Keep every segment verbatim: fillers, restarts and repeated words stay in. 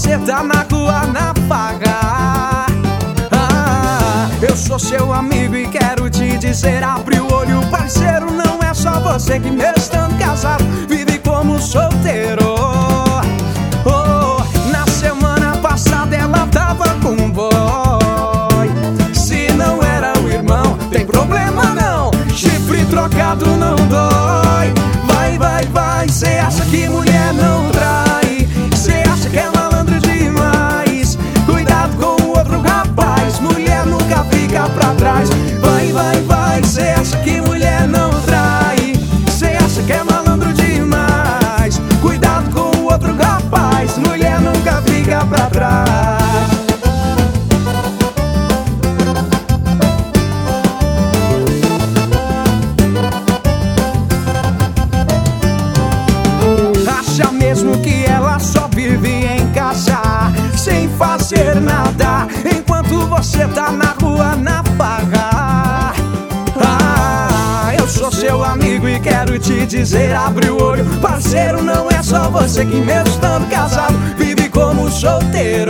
você tá na rua, na farra. Ah, eu sou seu amigo e quero te dizer, abre o olho, parceiro, não é só você que mesmo estando casado vive como solteiro. Oh, na semana passada ela tava com um boy. Se não era o irmão, tem problema não, chifre trocado não dói. Vai, vai, vai, cê acha que mulher não trai? Cê acha que é malandro demais? Cuidado com o outro rapaz, mulher nunca fica pra trás. Vai, vai, vai, cê acha que mulher não trai? Cê acha que é malandro demais? Cuidado com o outro rapaz, mulher nunca fica pra trás. Acha mesmo que ela só vive em casa sem fazer nada, enquanto você tá na rua, na farra. Ah, eu sou seu amigo e quero te dizer, abre o olho, parceiro, não é só você que mesmo estando casado vive como solteiro.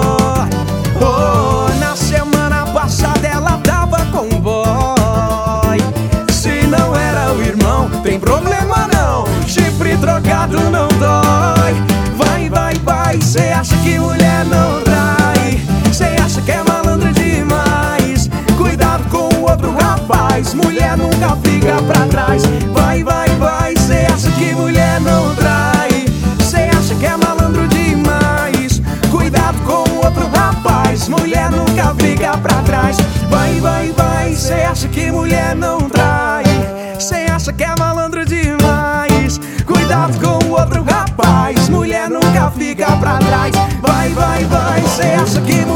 Oh, na semana passada ela tava com um boy. Se não era o irmão, tem problema não, chifre trocado não dói. Vai, vai, vai, cê acha que mulher não trai? Cê acha que é malandro demais? Cuidado com o outro rapaz, mulher nunca fica pra trás. Vai, vai, vai, cê acha que mulher não trai? Cê acha que é malandro demais? Cuidado com o outro rapaz, mulher nunca fica pra trás. Vai, vai, vai, cê acha que mulher não trai? Cê acha que é malandro demais? Cuidado com o outro rapaz, mulher nunca fica pra trás. Vai, vai, vai, cê acha que